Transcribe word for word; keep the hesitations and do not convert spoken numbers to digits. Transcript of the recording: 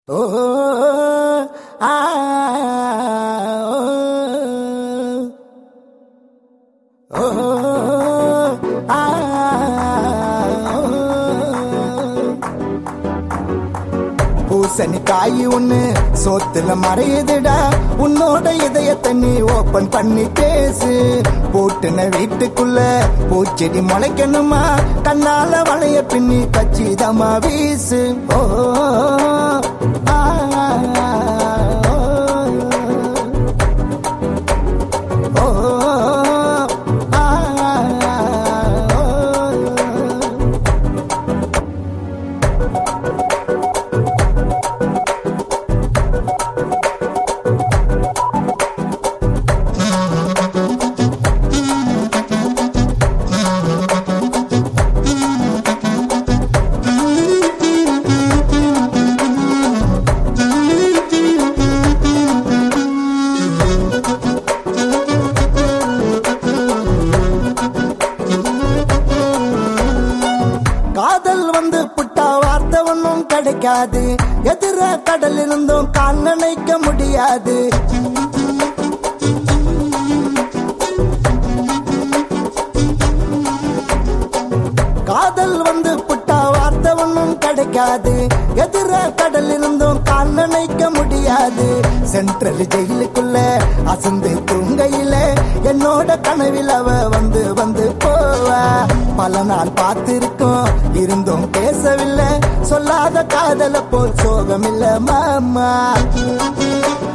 Oh, ah, oh, oh, ah, பூசணிக்காய் ஒண்ணு சோத்துல மறையுதுடா, உன்னோட இதயத்தை நீ ஓபன் பண்ணி பேசு. போட்டுன வீட்டுக்குள்ள பூச்செடி முளைக்கணுமா, கண்ணால வளைய பின்னி கச்சிதமா வீசு. ஓ ஆ காதல் வந்து புட்டா வார்த்தை ஒன்னும் கிடைக்காது, எதிர கடல் இருந்தும் கால் நினைக்க முடியாது. காதல் வந்து புட்டா வார்த்தை ஒன்னும் கிடைக்காது, எதிர கடல் இருந்தும் கால் நினைக்க முடியாது. சென்ட்ரல் ஜெயிலுக்குள்ள அசந்து தூங்கையில என்னோட கனவில் அவ வந்து வந்து போவா. பல நாள் பார்த்திருக்கோம், இருந்தும் பேசவில்லை. சொல்லாத காதல போல் சோகமில்ல மாமா.